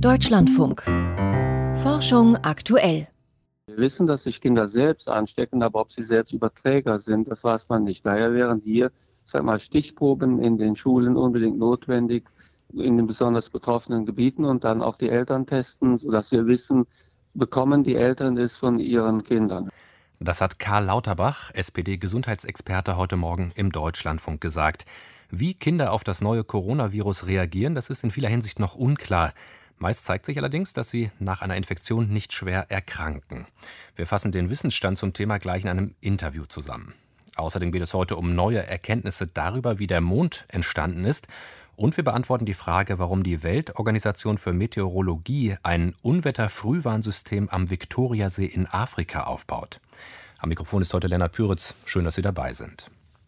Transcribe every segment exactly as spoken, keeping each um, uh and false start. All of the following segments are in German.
Deutschlandfunk. Forschung aktuell. Wir wissen, dass sich Kinder selbst anstecken, aber ob sie selbst Überträger sind, das weiß man nicht. Daher wären hier, sag mal, Stichproben in den Schulen unbedingt notwendig, in den besonders betroffenen Gebieten, und dann auch die Eltern testen, sodass wir wissen, bekommen die Eltern es von ihren Kindern. Das hat Karl Lauterbach, S P D-Gesundheitsexperte, heute Morgen im Deutschlandfunk gesagt. Wie Kinder auf das neue Coronavirus reagieren, das ist in vieler Hinsicht noch unklar. Meist zeigt sich allerdings, dass sie nach einer Infektion nicht schwer erkranken. Wir fassen den Wissensstand zum Thema gleich in einem Interview zusammen. Außerdem geht es heute um neue Erkenntnisse darüber, wie der Mond entstanden ist. Und wir beantworten die Frage, warum die Weltorganisation für Meteorologie ein Unwetterfrühwarnsystem am Viktoriasee in Afrika aufbaut. Am Mikrofon ist heute Lennart Püritz. Schön, dass Sie dabei sind.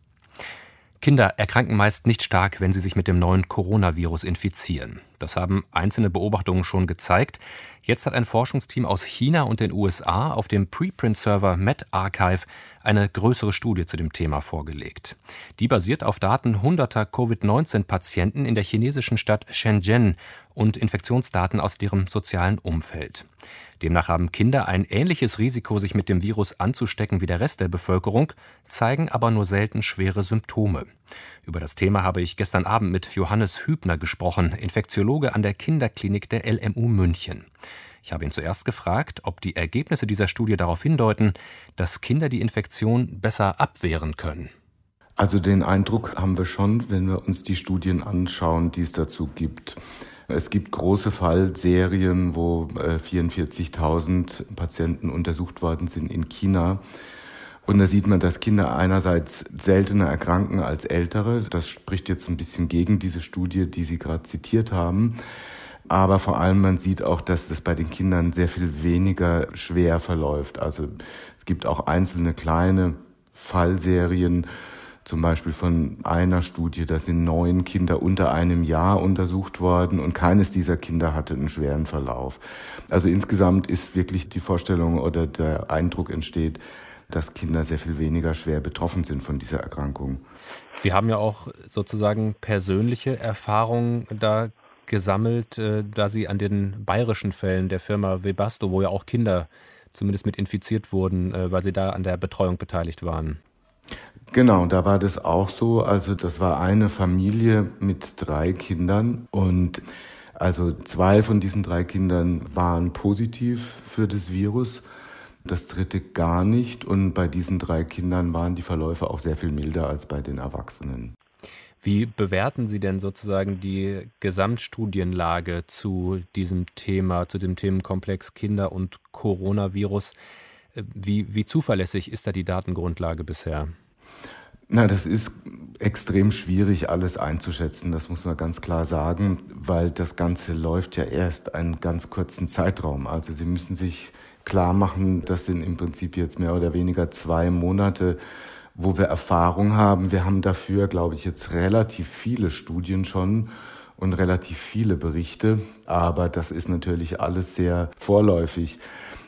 Kinder erkranken meist nicht stark, wenn sie sich mit dem neuen Coronavirus infizieren. Das haben einzelne Beobachtungen schon gezeigt. Jetzt hat ein Forschungsteam aus China und den U S A auf dem Preprint-Server medRxiv eine größere Studie zu dem Thema vorgelegt. Die basiert auf Daten hunderter Covid neunzehn Patienten in der chinesischen Stadt Shenzhen und Infektionsdaten aus deren sozialen Umfeld. Demnach haben Kinder ein ähnliches Risiko, sich mit dem Virus anzustecken wie der Rest der Bevölkerung, zeigen aber nur selten schwere Symptome. Über das Thema habe ich gestern Abend mit Johannes Hübner gesprochen, Infektiologe an der Kinderklinik der L M U München. Ich habe ihn zuerst gefragt, ob die Ergebnisse dieser Studie darauf hindeuten, dass Kinder die Infektion besser abwehren können. Also den Eindruck haben wir schon, wenn wir uns die Studien anschauen, die es dazu gibt. Es gibt große Fallserien, wo vierundvierzigtausend Patienten untersucht worden sind in China. Und da sieht man, dass Kinder einerseits seltener erkranken als Ältere. Das spricht jetzt ein bisschen gegen diese Studie, die Sie gerade zitiert haben. Aber vor allem, man sieht auch, dass das bei den Kindern sehr viel weniger schwer verläuft. Also es gibt auch einzelne kleine Fallserien, zum Beispiel von einer Studie, da sind neun Kinder unter einem Jahr untersucht worden und keines dieser Kinder hatte einen schweren Verlauf. Also insgesamt ist wirklich die Vorstellung oder der Eindruck entsteht, dass Kinder sehr viel weniger schwer betroffen sind von dieser Erkrankung. Sie haben ja auch sozusagen persönliche Erfahrungen da gesammelt, äh, da Sie an den bayerischen Fällen der Firma Webasto, wo ja auch Kinder zumindest mit infiziert wurden, äh, weil Sie da an der Betreuung beteiligt waren. Genau, da war das auch so. Also das war eine Familie mit drei Kindern und also zwei von diesen drei Kindern waren positiv für das Virus, das dritte gar nicht. Und bei diesen drei Kindern waren die Verläufe auch sehr viel milder als bei den Erwachsenen. Wie bewerten Sie denn sozusagen die Gesamtstudienlage zu diesem Thema, zu dem Themenkomplex Kinder und Coronavirus? Wie, wie zuverlässig ist da die Datengrundlage bisher? Na, das ist extrem schwierig, alles einzuschätzen, das muss man ganz klar sagen, weil das Ganze läuft ja erst einen ganz kurzen Zeitraum. Also Sie müssen sich klar machen, das sind im Prinzip jetzt mehr oder weniger zwei Monate, wo wir Erfahrung haben. Wir haben dafür, glaube ich, jetzt relativ viele Studien schon und relativ viele Berichte, aber das ist natürlich alles sehr vorläufig.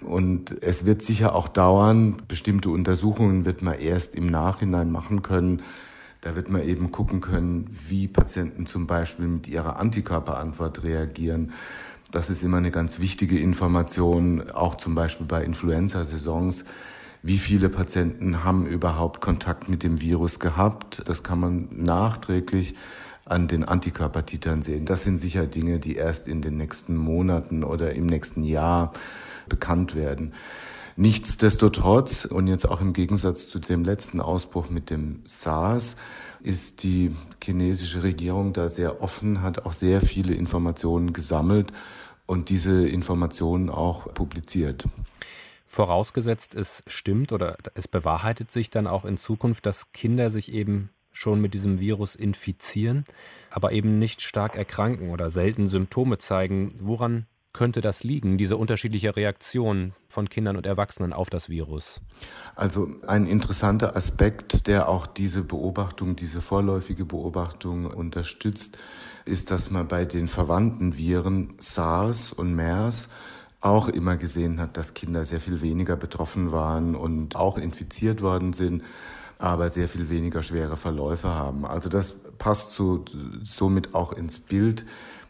Und es wird sicher auch dauern, bestimmte Untersuchungen wird man erst im Nachhinein machen können. Da wird man eben gucken können, wie Patienten zum Beispiel mit ihrer Antikörperantwort reagieren. Das ist immer eine ganz wichtige Information, auch zum Beispiel bei Influenza-Saisons. Wie viele Patienten haben überhaupt Kontakt mit dem Virus gehabt? Das kann man nachträglich an den Antikörpertitern sehen. Das sind sicher Dinge, die erst in den nächsten Monaten oder im nächsten Jahr bekannt werden. Nichtsdestotrotz, und jetzt auch im Gegensatz zu dem letzten Ausbruch mit dem SARS, ist die chinesische Regierung da sehr offen, hat auch sehr viele Informationen gesammelt und diese Informationen auch publiziert. Vorausgesetzt, es stimmt oder es bewahrheitet sich dann auch in Zukunft, dass Kinder sich eben schon mit diesem Virus infizieren, aber eben nicht stark erkranken oder selten Symptome zeigen. Woran könnte das liegen, diese unterschiedliche Reaktion von Kindern und Erwachsenen auf das Virus? Also ein interessanter Aspekt, der auch diese Beobachtung, diese vorläufige Beobachtung unterstützt, ist, dass man bei den verwandten Viren SARS und MERS auch immer gesehen hat, dass Kinder sehr viel weniger betroffen waren und auch infiziert worden sind, aber sehr viel weniger schwere Verläufe haben. Also das passt so, somit auch ins Bild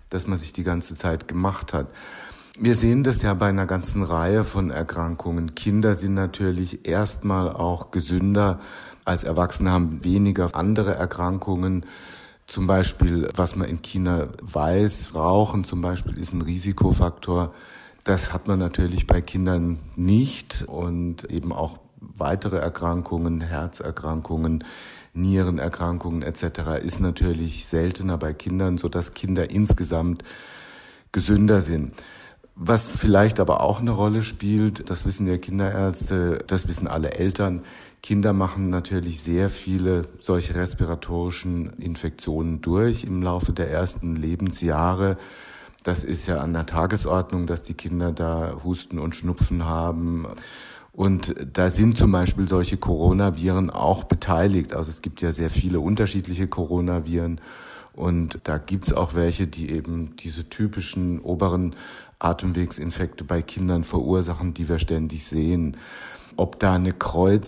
das man sich die ganze Zeit gemacht hat. Wir sehen das ja bei einer ganzen Reihe von Erkrankungen. Kinder sind natürlich erstmal auch gesünder als Erwachsene, haben weniger andere Erkrankungen. Zum Beispiel, was man in China weiß, Rauchen zum Beispiel ist ein Risikofaktor. Das hat man natürlich bei Kindern nicht und eben auch weitere Erkrankungen, Herzerkrankungen, Nierenerkrankungen et cetera ist natürlich seltener bei Kindern, sodass Kinder insgesamt gesünder sind. Was vielleicht aber auch eine Rolle spielt, das wissen wir Kinderärzte, das wissen alle Eltern, Kinder machen natürlich sehr viele solche respiratorischen Infektionen durch im Laufe der ersten Lebensjahre. Das ist ja an der Tagesordnung, dass die Kinder da Husten und Schnupfen haben. Und da sind zum Beispiel solche Coronaviren auch beteiligt. Also es gibt ja sehr viele unterschiedliche Coronaviren. Und da gibt's auch welche, die eben diese typischen oberen Atemwegsinfekte bei Kindern verursachen, die wir ständig sehen. Ob da eine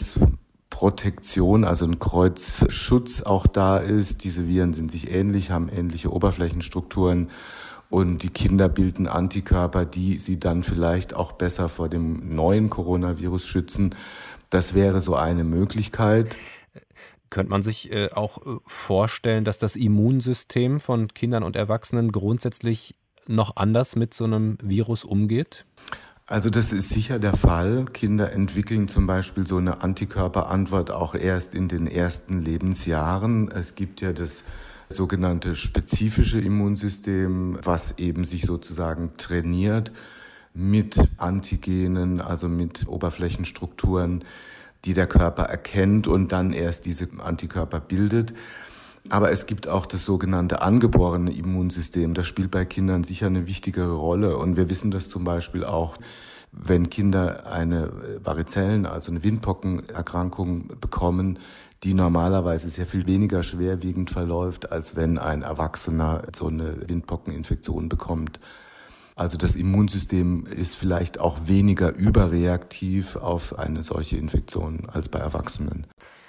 Kreuzprotektion, also ein Kreuzschutz auch da ist. Diese Viren sind sich ähnlich, haben ähnliche Oberflächenstrukturen. Und die Kinder bilden Antikörper, die sie dann vielleicht auch besser vor dem neuen Coronavirus schützen. Das wäre so eine Möglichkeit. Könnte man sich äh, auch äh, vorstellen, dass das Immunsystem von Kindern und Erwachsenen grundsätzlich noch anders mit so einem Virus umgeht? Also das ist sicher der Fall. Kinder entwickeln zum Beispiel so eine Antikörperantwort auch erst in den ersten Lebensjahren. Es gibt ja das sogenannte spezifische Immunsystem, was eben sich sozusagen trainiert mit Antigenen, also mit Oberflächenstrukturen, die der Körper erkennt und dann erst diese Antikörper bildet. Aber es gibt auch das sogenannte angeborene Immunsystem. Das spielt bei Kindern sicher eine wichtigere Rolle. Und wir wissen das zum Beispiel auch, wenn Kinder eine Varizellen, also eine Windpockenerkrankung bekommen, die normalerweise sehr viel weniger schwerwiegend verläuft, als wenn ein Erwachsener so eine Windpockeninfektion bekommt. Also das Immunsystem ist vielleicht auch weniger überreaktiv auf eine solche Infektion als bei Erwachsenen.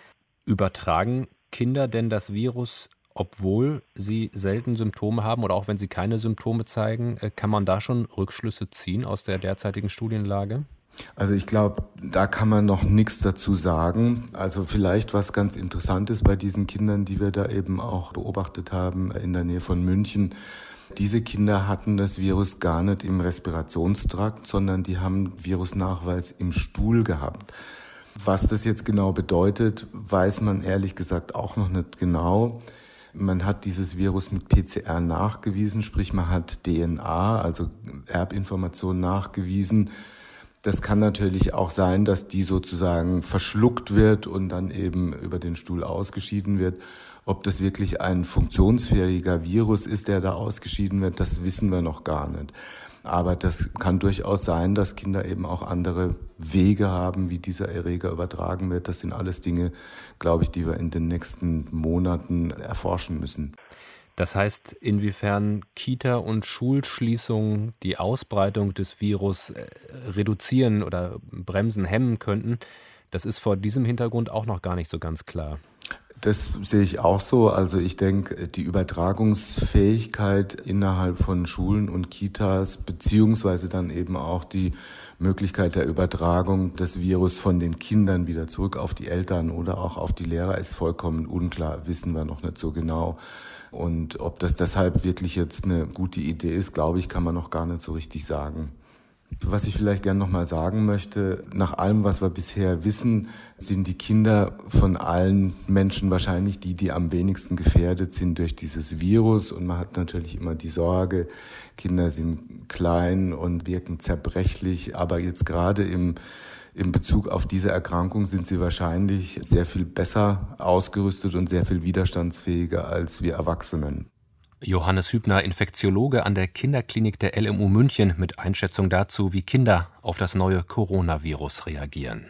Übertragen Kinder denn das Virus, obwohl sie selten Symptome haben oder auch wenn sie keine Symptome zeigen? Kann man da schon Rückschlüsse ziehen aus der derzeitigen Studienlage? Also ich glaube, da kann man noch nichts dazu sagen. Also vielleicht was ganz Interessantes bei diesen Kindern, die wir da eben auch beobachtet haben in der Nähe von München. Diese Kinder hatten das Virus gar nicht im Respirationstrakt, sondern die haben Virusnachweis im Stuhl gehabt. Was das jetzt genau bedeutet, weiß man ehrlich gesagt auch noch nicht genau. Man hat dieses Virus mit P C R nachgewiesen, sprich man hat D N A, also Erbinformation nachgewiesen. Das kann natürlich auch sein, dass die sozusagen verschluckt wird und dann eben über den Stuhl ausgeschieden wird. Ob das wirklich ein funktionsfähiger Virus ist, der da ausgeschieden wird, das wissen wir noch gar nicht. Aber das kann durchaus sein, dass Kinder eben auch andere Wege haben, wie dieser Erreger übertragen wird. Das sind alles Dinge, glaube ich, die wir in den nächsten Monaten erforschen müssen. Das heißt, inwiefern Kita- und Schulschließungen die Ausbreitung des Virus reduzieren oder bremsen, hemmen könnten, das ist vor diesem Hintergrund auch noch gar nicht so ganz klar. Das sehe ich auch so. Also ich denke, die Übertragungsfähigkeit innerhalb von Schulen und Kitas, beziehungsweise dann eben auch die Möglichkeit der Übertragung des Virus von den Kindern wieder zurück auf die Eltern oder auch auf die Lehrer ist vollkommen unklar, wissen wir noch nicht so genau. Und ob das deshalb wirklich jetzt eine gute Idee ist, glaube ich, kann man noch gar nicht so richtig sagen. Was ich vielleicht gerne noch mal sagen möchte, nach allem, was wir bisher wissen, sind die Kinder von allen Menschen wahrscheinlich die, die am wenigsten gefährdet sind durch dieses Virus. Und man hat natürlich immer die Sorge, Kinder sind klein und wirken zerbrechlich. Aber jetzt gerade im, im Bezug auf diese Erkrankung sind sie wahrscheinlich sehr viel besser ausgerüstet und sehr viel widerstandsfähiger als wir Erwachsenen. Johannes Hübner, Infektiologe an der Kinderklinik der L M U München mit Einschätzung dazu, wie Kinder auf das neue Coronavirus reagieren.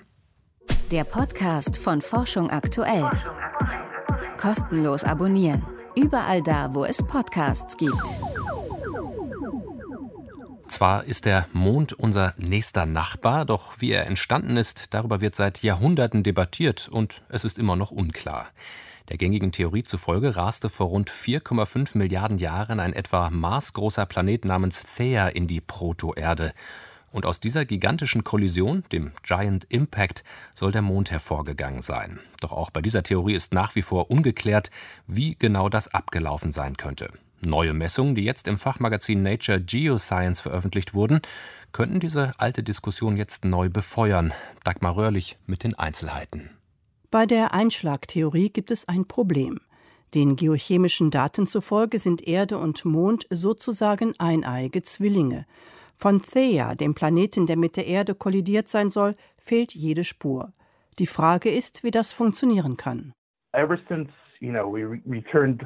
Der Podcast von Forschung aktuell. Kostenlos abonnieren. Überall da, wo es Podcasts gibt. Zwar ist der Mond unser nächster Nachbar, doch wie er entstanden ist, darüber wird seit Jahrhunderten debattiert und es ist immer noch unklar. Der gängigen Theorie zufolge raste vor rund vier Komma fünf Milliarden Jahren ein etwa marsgroßer Planet namens Theia in die Protoerde. Und aus dieser gigantischen Kollision, dem Giant Impact, soll der Mond hervorgegangen sein. Doch auch bei dieser Theorie ist nach wie vor ungeklärt, wie genau das abgelaufen sein könnte. Neue Messungen, die jetzt im Fachmagazin Nature Geoscience veröffentlicht wurden, könnten diese alte Diskussion jetzt neu befeuern. Dagmar Röhrlich mit den Einzelheiten. Bei der Einschlagtheorie gibt es ein Problem. Den geochemischen Daten zufolge sind Erde und Mond sozusagen eineiige Zwillinge. Von Theia, dem Planeten, der mit der Erde kollidiert sein soll, fehlt jede Spur. Die Frage ist, wie das funktionieren kann. Ever since, you know, we re- returned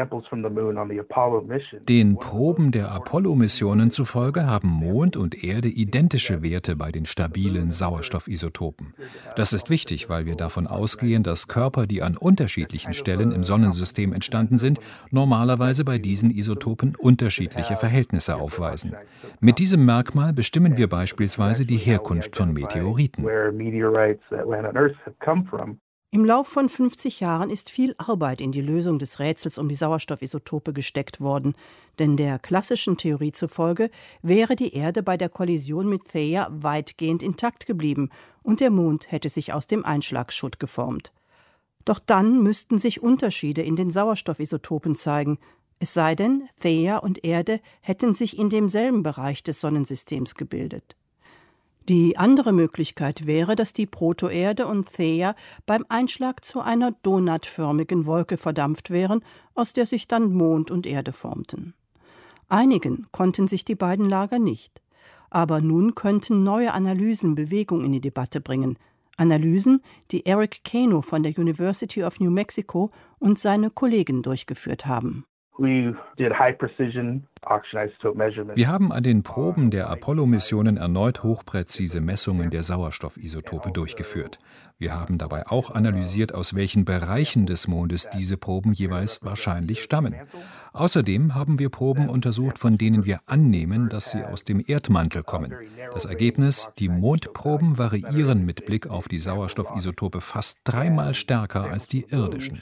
Den Proben der Apollo-Missionen zufolge haben Mond und Erde identische Werte bei den stabilen Sauerstoffisotopen. Das ist wichtig, weil wir davon ausgehen, dass Körper, die an unterschiedlichen Stellen im Sonnensystem entstanden sind, normalerweise bei diesen Isotopen unterschiedliche Verhältnisse aufweisen. Mit diesem Merkmal bestimmen wir beispielsweise die Herkunft von Meteoriten. Im Lauf von fünfzig Jahren ist viel Arbeit in die Lösung des Rätsels um die Sauerstoffisotope gesteckt worden. Denn der klassischen Theorie zufolge wäre die Erde bei der Kollision mit Theia weitgehend intakt geblieben und der Mond hätte sich aus dem Einschlagsschutt geformt. Doch dann müssten sich Unterschiede in den Sauerstoffisotopen zeigen. Es sei denn, Theia und Erde hätten sich in demselben Bereich des Sonnensystems gebildet. Die andere Möglichkeit wäre, dass die Protoerde und Theia beim Einschlag zu einer donutförmigen Wolke verdampft wären, aus der sich dann Mond und Erde formten. Einigen konnten sich die beiden Lager nicht. Aber nun könnten neue Analysen Bewegung in die Debatte bringen. Analysen, die Eric Kano von der University of New Mexico und seine Kollegen durchgeführt haben. Wir haben an den Proben der Apollo-Missionen erneut hochpräzise Messungen der Sauerstoffisotope durchgeführt. Wir haben dabei auch analysiert, aus welchen Bereichen des Mondes diese Proben jeweils wahrscheinlich stammen. Außerdem haben wir Proben untersucht, von denen wir annehmen, dass sie aus dem Erdmantel kommen. Das Ergebnis: Die Mondproben variieren mit Blick auf die Sauerstoffisotope fast dreimal stärker als die irdischen.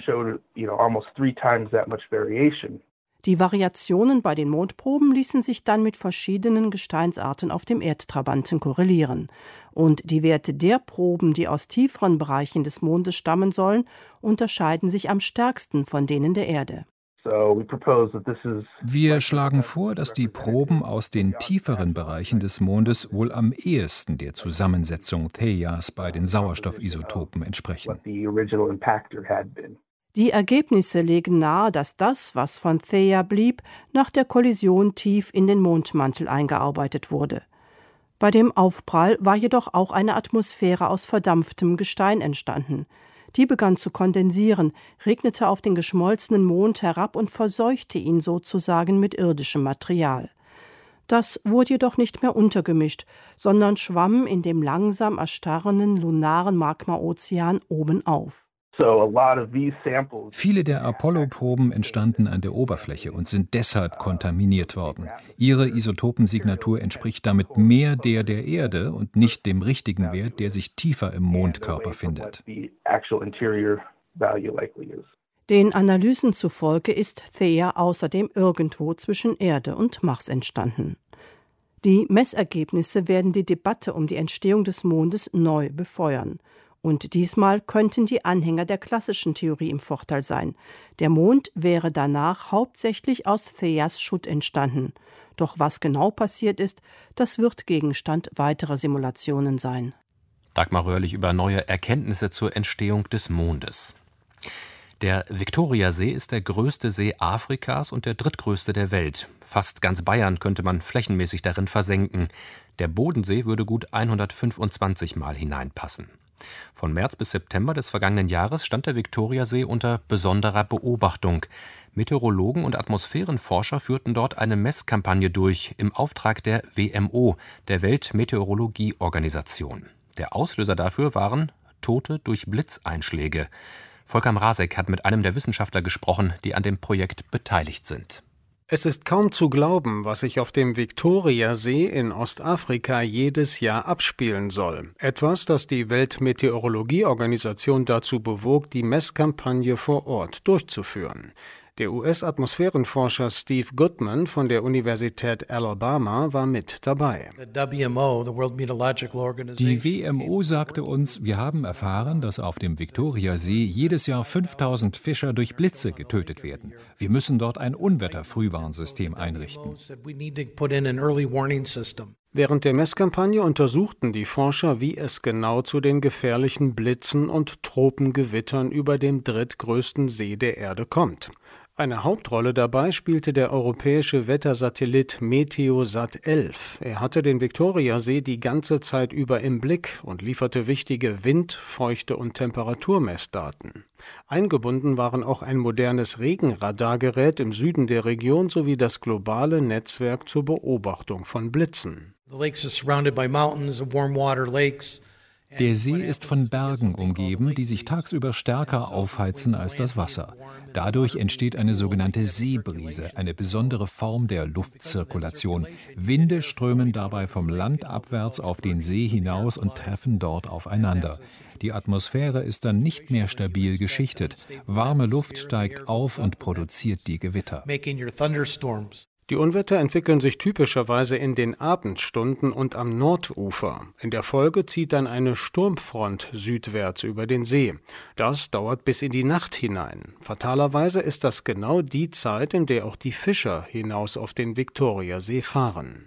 Die Variationen bei den Mondproben ließen sich dann mit verschiedenen Gesteinsarten auf dem Erdtrabanten korrelieren. Und die Werte der Proben, die aus tieferen Bereichen des Mondes stammen sollen, unterscheiden sich am stärksten von denen der Erde. Wir schlagen vor, dass die Proben aus den tieferen Bereichen des Mondes wohl am ehesten der Zusammensetzung Theias bei den Sauerstoffisotopen entsprechen. Die Ergebnisse legen nahe, dass das, was von Theia blieb, nach der Kollision tief in den Mondmantel eingearbeitet wurde. Bei dem Aufprall war jedoch auch eine Atmosphäre aus verdampftem Gestein entstanden. Die begann zu kondensieren, regnete auf den geschmolzenen Mond herab und verseuchte ihn sozusagen mit irdischem Material. Das wurde jedoch nicht mehr untergemischt, sondern schwamm in dem langsam erstarrenden lunaren Magmaozean oben auf. Viele der Apollo-Proben entstanden an der Oberfläche und sind deshalb kontaminiert worden. Ihre Isotopensignatur entspricht damit mehr der der Erde und nicht dem richtigen Wert, der sich tiefer im Mondkörper findet. Den Analysen zufolge ist Theia außerdem irgendwo zwischen Erde und Mars entstanden. Die Messergebnisse werden die Debatte um die Entstehung des Mondes neu befeuern. Und diesmal könnten die Anhänger der klassischen Theorie im Vorteil sein. Der Mond wäre danach hauptsächlich aus Theias Schutt entstanden. Doch was genau passiert ist, das wird Gegenstand weiterer Simulationen sein. Dagmar Röhrlich über neue Erkenntnisse zur Entstehung des Mondes. Der Viktoriasee ist der größte See Afrikas und der drittgrößte der Welt. Fast ganz Bayern könnte man flächenmäßig darin versenken. Der Bodensee würde gut hundertfünfundzwanzig Mal hineinpassen. Von März bis September des vergangenen Jahres stand der Viktoriasee unter besonderer Beobachtung. Meteorologen und Atmosphärenforscher führten dort eine Messkampagne durch im Auftrag der W M O, der Weltmeteorologieorganisation. Der Auslöser dafür waren Tote durch Blitzeinschläge. Volker Mrazek hat mit einem der Wissenschaftler gesprochen, die an dem Projekt beteiligt sind. Es ist kaum zu glauben, was sich auf dem Viktoriasee in Ostafrika jedes Jahr abspielen soll. Etwas, das die Weltmeteorologieorganisation dazu bewog, die Messkampagne vor Ort durchzuführen. Der U S-Atmosphärenforscher Steve Goodman von der Universität Alabama war mit dabei. Die W M O sagte uns, wir haben erfahren, dass auf dem Viktoriasee jedes Jahr fünftausend Fischer durch Blitze getötet werden. Wir müssen dort ein Unwetterfrühwarnsystem einrichten. Während der Messkampagne untersuchten die Forscher, wie es genau zu den gefährlichen Blitzen und Tropengewittern über dem drittgrößten See der Erde kommt. Eine Hauptrolle dabei spielte der europäische Wettersatellit Meteosat elf. Er hatte den Viktoriasee die ganze Zeit über im Blick und lieferte wichtige Wind-, Feuchte- und Temperaturmessdaten. Eingebunden waren auch ein modernes Regenradargerät im Süden der Region sowie das globale Netzwerk zur Beobachtung von Blitzen. Der See ist von Bergen umgeben, die sich tagsüber stärker aufheizen als das Wasser. Dadurch entsteht eine sogenannte Seebrise, eine besondere Form der Luftzirkulation. Winde strömen dabei vom Land abwärts auf den See hinaus und treffen dort aufeinander. Die Atmosphäre ist dann nicht mehr stabil geschichtet. Warme Luft steigt auf und produziert die Gewitter. Die Unwetter entwickeln sich typischerweise in den Abendstunden und am Nordufer. In der Folge zieht dann eine Sturmfront südwärts über den See. Das dauert bis in die Nacht hinein. Fatalerweise ist das genau die Zeit, in der auch die Fischer hinaus auf den Viktoriasee fahren.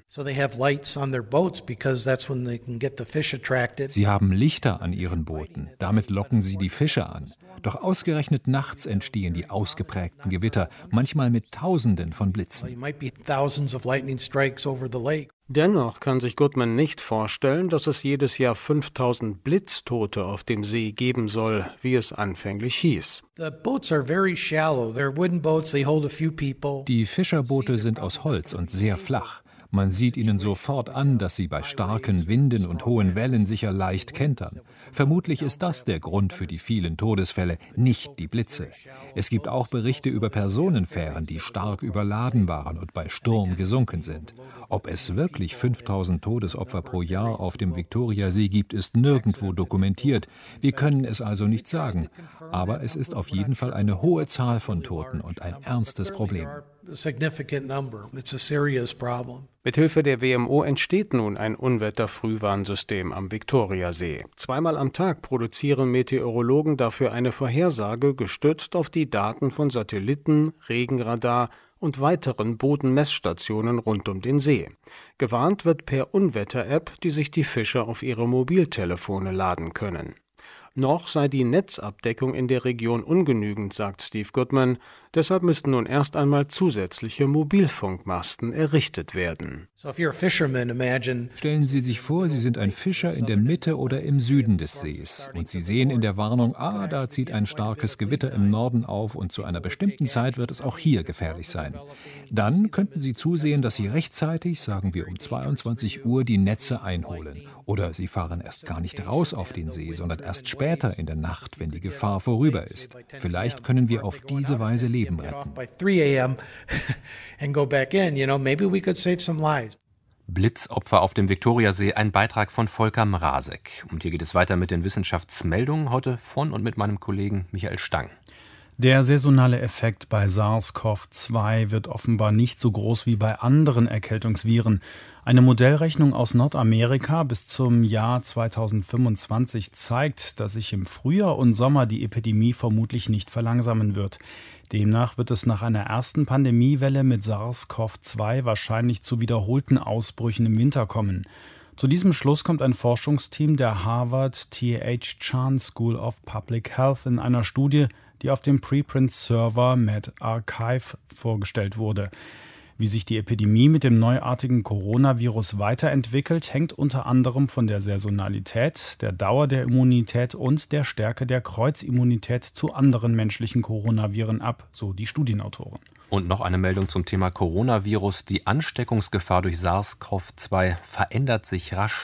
Sie haben Lichter an ihren Booten. Damit locken sie die Fische an. Doch ausgerechnet nachts entstehen die ausgeprägten Gewitter, manchmal mit Tausenden von Blitzen. Dennoch kann sich Goodman nicht vorstellen, dass es jedes Jahr fünftausend Blitztote auf dem See geben soll, wie es anfänglich hieß. Die Fischerboote sind aus Holz und sehr flach. Man sieht ihnen sofort an, dass sie bei starken Winden und hohen Wellen sicher leicht kentern. Vermutlich ist das der Grund für die vielen Todesfälle, nicht die Blitze. Es gibt auch Berichte über Personenfähren, die stark überladen waren und bei Sturm gesunken sind. Ob es wirklich fünftausend Todesopfer pro Jahr auf dem Viktoriasee gibt, ist nirgendwo dokumentiert. Wir können es also nicht sagen. Aber es ist auf jeden Fall eine hohe Zahl von Toten und ein ernstes Problem. Mithilfe der W M O entsteht nun ein Unwetterfrühwarnsystem am Viktoriasee. Zweimal am Tag produzieren Meteorologen dafür eine Vorhersage, gestützt auf die Daten von Satelliten, Regenradar und weiteren Bodenmessstationen rund um den See. Gewarnt wird per Unwetter-App, die sich die Fischer auf ihre Mobiltelefone laden können. Noch sei die Netzabdeckung in der Region ungenügend, sagt Steve Goodman. Deshalb müssten nun erst einmal zusätzliche Mobilfunkmasten errichtet werden. Stellen Sie sich vor, Sie sind ein Fischer in der Mitte oder im Süden des Sees und Sie sehen in der Warnung, ah, da zieht ein starkes Gewitter im Norden auf und zu einer bestimmten Zeit wird es auch hier gefährlich sein. Dann könnten Sie zusehen, dass Sie rechtzeitig, sagen wir um zweiundzwanzig Uhr, die Netze einholen. Oder Sie fahren erst gar nicht raus auf den See, sondern erst später in der Nacht, wenn die Gefahr vorüber ist. Vielleicht können wir auf diese Weise Leben retten. Blitzopfer auf dem Viktoriasee, ein Beitrag von Volker Mrazek. Und hier geht es weiter mit den Wissenschaftsmeldungen, heute von und mit meinem Kollegen Michael Stang. Der saisonale Effekt bei SARS-CoV zwei wird offenbar nicht so groß wie bei anderen Erkältungsviren. Eine Modellrechnung aus Nordamerika bis zum Jahr zweitausendfünfundzwanzig zeigt, dass sich im Frühjahr und Sommer die Epidemie vermutlich nicht verlangsamen wird. Demnach wird es nach einer ersten Pandemiewelle mit SARS-CoV zwei wahrscheinlich zu wiederholten Ausbrüchen im Winter kommen. Zu diesem Schluss kommt ein Forschungsteam der Harvard T H Chan School of Public Health in einer Studie, die auf dem Preprint-Server medRxiv vorgestellt wurde. Wie sich die Epidemie mit dem neuartigen Coronavirus weiterentwickelt, hängt unter anderem von der Saisonalität, der Dauer der Immunität und der Stärke der Kreuzimmunität zu anderen menschlichen Coronaviren ab, so die Studienautoren. Und noch eine Meldung zum Thema Coronavirus. Die Ansteckungsgefahr durch SARS-CoV zwei verändert sich rasch.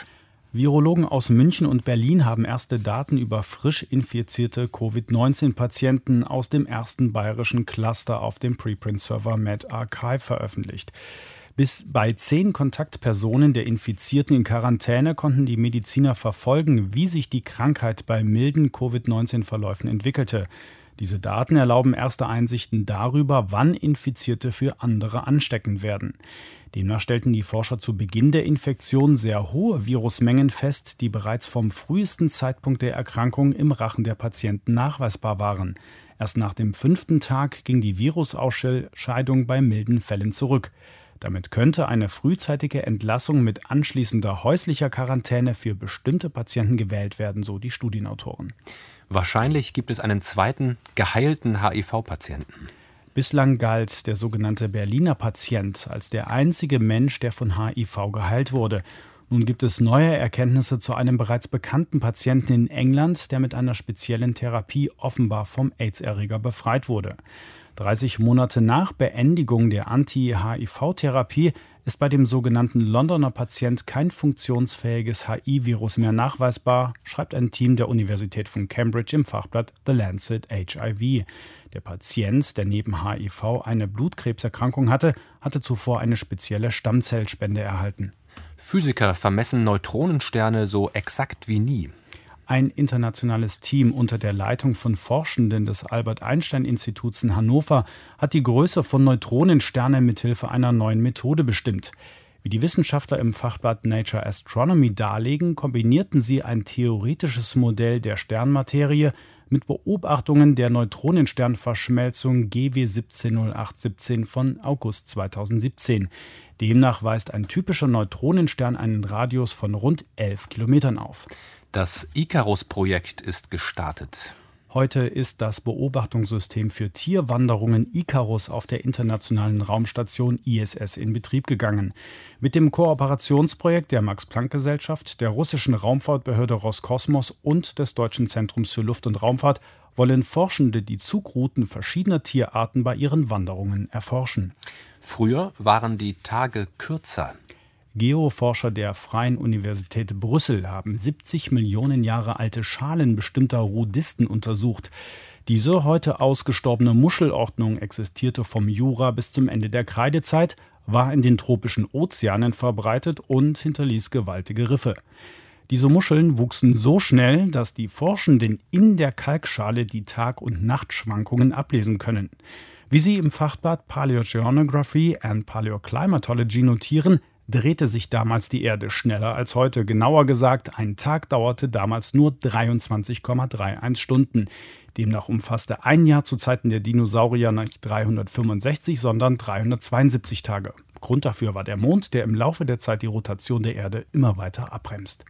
Virologen aus München und Berlin haben erste Daten über frisch infizierte Covid neunzehn Patienten aus dem ersten bayerischen Cluster auf dem Preprint-Server medRxiv veröffentlicht. Bis bei zehn Kontaktpersonen der Infizierten in Quarantäne konnten die Mediziner verfolgen, wie sich die Krankheit bei milden Covid neunzehn Verläufen entwickelte. Diese Daten erlauben erste Einsichten darüber, wann Infizierte für andere ansteckend werden. Demnach stellten die Forscher zu Beginn der Infektion sehr hohe Virusmengen fest, die bereits vom frühesten Zeitpunkt der Erkrankung im Rachen der Patienten nachweisbar waren. Erst nach dem fünften Tag ging die Virusausscheidung bei milden Fällen zurück. Damit könnte eine frühzeitige Entlassung mit anschließender häuslicher Quarantäne für bestimmte Patienten gewählt werden, so die Studienautoren. Wahrscheinlich gibt es einen zweiten geheilten H I V-Patienten. Bislang galt der sogenannte Berliner Patient als der einzige Mensch, der von H I V geheilt wurde. Nun gibt es neue Erkenntnisse zu einem bereits bekannten Patienten in England, der mit einer speziellen Therapie offenbar vom AIDS-Erreger befreit wurde. dreißig Monate nach Beendigung der Anti-H I V-Therapie ist bei dem sogenannten Londoner Patient kein funktionsfähiges H I-Virus mehr nachweisbar, schreibt ein Team der Universität von Cambridge im Fachblatt The Lancet H I V. Der Patient, der neben H I V eine Blutkrebserkrankung hatte, hatte zuvor eine spezielle Stammzellspende erhalten. Physiker vermessen Neutronensterne so exakt wie nie. Ein internationales Team unter der Leitung von Forschenden des Albert-Einstein-Instituts in Hannover hat die Größe von Neutronensternen mithilfe einer neuen Methode bestimmt. Wie die Wissenschaftler im Fachblatt Nature Astronomy darlegen, kombinierten sie ein theoretisches Modell der Sternmaterie mit Beobachtungen der Neutronensternverschmelzung G W eins sieben null acht eins sieben von August zweitausendsiebzehn. Demnach weist ein typischer Neutronenstern einen Radius von rund elf Kilometern auf. Das Icarus-Projekt ist gestartet. Heute ist das Beobachtungssystem für Tierwanderungen Icarus auf der internationalen Raumstation I S S in Betrieb gegangen. Mit dem Kooperationsprojekt der Max-Planck-Gesellschaft, der russischen Raumfahrtbehörde Roskosmos und des Deutschen Zentrums für Luft- und Raumfahrt wollen Forschende die Zugrouten verschiedener Tierarten bei ihren Wanderungen erforschen. Früher waren die Tage kürzer. Geoforscher der Freien Universität Brüssel haben siebzig Millionen Jahre alte Schalen bestimmter Rudisten untersucht. Diese heute ausgestorbene Muschelordnung existierte vom Jura bis zum Ende der Kreidezeit, war in den tropischen Ozeanen verbreitet und hinterließ gewaltige Riffe. Diese Muscheln wuchsen so schnell, dass die Forschenden in der Kalkschale die Tag- und Nachtschwankungen ablesen können. Wie sie im Fachblatt Paleogeography and Paleoclimatology notieren, drehte sich damals die Erde schneller als heute. Genauer gesagt, ein Tag dauerte damals nur dreiundzwanzig Komma einunddreißig Stunden. Demnach umfasste ein Jahr zu Zeiten der Dinosaurier nicht dreihundertfünfundsechzig, sondern dreihundertzweiundsiebzig Tage. Grund dafür war der Mond, der im Laufe der Zeit die Rotation der Erde immer weiter abbremst.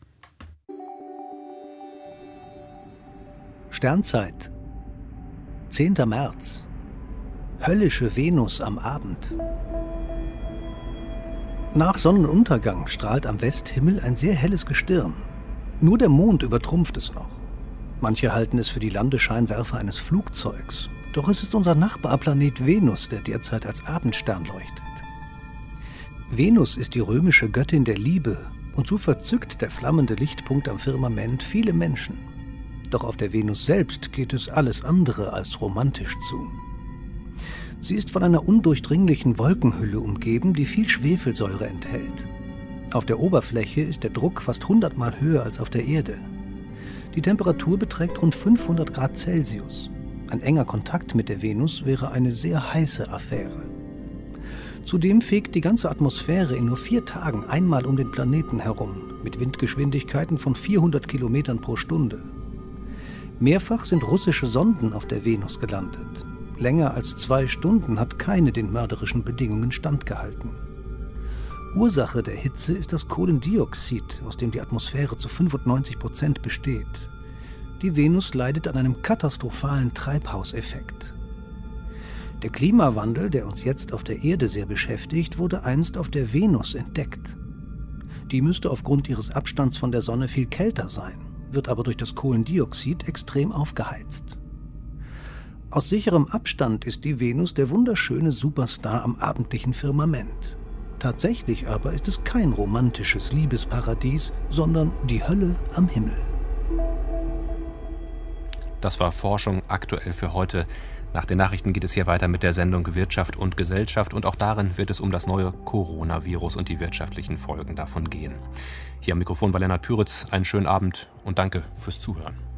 Sternzeit, zehnter März. Höllische Venus am Abend. Nach Sonnenuntergang strahlt am Westhimmel ein sehr helles Gestirn. Nur der Mond übertrumpft es noch. Manche halten es für die Landescheinwerfer eines Flugzeugs. Doch es ist unser Nachbarplanet Venus, der derzeit als Abendstern leuchtet. Venus ist die römische Göttin der Liebe und so verzückt der flammende Lichtpunkt am Firmament viele Menschen. Doch auf der Venus selbst geht es alles andere als romantisch zu. Sie ist von einer undurchdringlichen Wolkenhülle umgeben, die viel Schwefelsäure enthält. Auf der Oberfläche ist der Druck fast hundertmal höher als auf der Erde. Die Temperatur beträgt rund fünfhundert Grad Celsius. Ein enger Kontakt mit der Venus wäre eine sehr heiße Affäre. Zudem fegt die ganze Atmosphäre in nur vier Tagen einmal um den Planeten herum, mit Windgeschwindigkeiten von vierhundert Kilometern pro Stunde. Mehrfach sind russische Sonden auf der Venus gelandet. Länger als zwei Stunden hat keine den mörderischen Bedingungen standgehalten. Ursache der Hitze ist das Kohlendioxid, aus dem die Atmosphäre zu fünfundneunzig Prozent besteht. Die Venus leidet an einem katastrophalen Treibhauseffekt. Der Klimawandel, der uns jetzt auf der Erde sehr beschäftigt, wurde einst auf der Venus entdeckt. Die müsste aufgrund ihres Abstands von der Sonne viel kälter sein, wird aber durch das Kohlendioxid extrem aufgeheizt. Aus sicherem Abstand ist die Venus der wunderschöne Superstar am abendlichen Firmament. Tatsächlich aber ist es kein romantisches Liebesparadies, sondern die Hölle am Himmel. Das war Forschung aktuell für heute. Nach den Nachrichten geht es hier weiter mit der Sendung Wirtschaft und Gesellschaft und auch darin wird es um das neue Coronavirus und die wirtschaftlichen Folgen davon gehen. Hier am Mikrofon war Lennart Püritz. Einen schönen Abend und danke fürs Zuhören.